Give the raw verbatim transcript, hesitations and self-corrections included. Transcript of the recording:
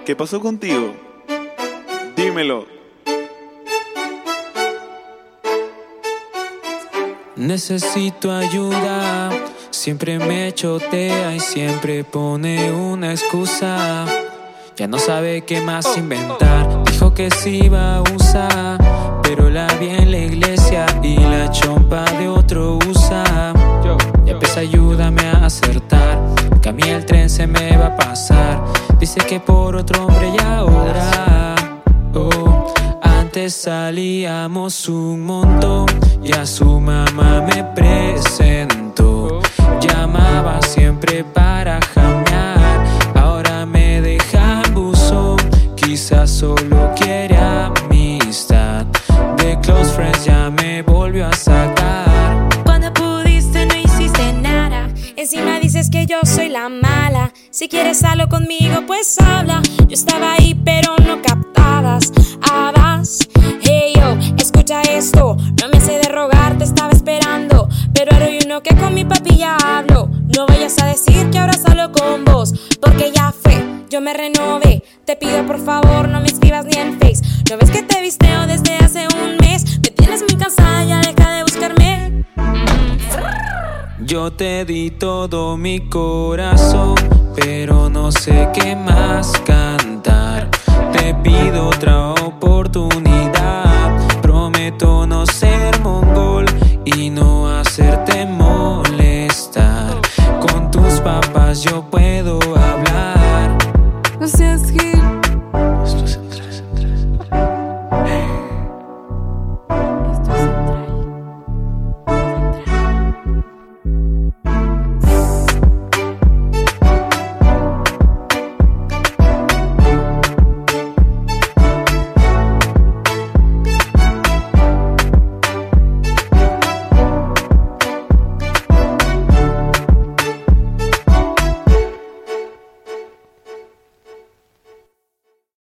¿Qué pasó contigo? Dímelo. Necesito ayuda, siempre me chotea y siempre pone una excusa. Ya no sabe qué más inventar. Dijo que sí iba a usar, pero la vi en la iglesia y la chompa de otro usa. Ya pues ayúdame a acertar, que a mí el tren se me va a pasar. Dice que por otro hombre ya ahora. Oh, antes salíamos un montón y a su mamá me presentó. Llamaba siempre para jamear, ahora me deja en buzón. Quizás solo quiere amistad, de close friends ya me volvió a sacar. Cuando pudiste no hiciste nada, encima dices que yo soy la mala. Si quieres algo conmigo pues habla. Yo estaba ahí pero no captabas. Habas, hey yo, escucha esto. No me hace de rogar, te estaba esperando, pero ahora hay uno que con mi papi ya hablo. No vayas a decir que ahora salgo con vos, porque ya fue, yo me renové. Te pido por favor no me escribas ni en Face. ¿No ves que te visteo desde hace un mes? Me tienes muy cansada, ya deja de buscarme. Yo te di todo mi corazón, pero no sé qué más cantar. Te pido otra oportunidad, prometo no ser mongol y no hacerte molestar. Con tus papás yo puedo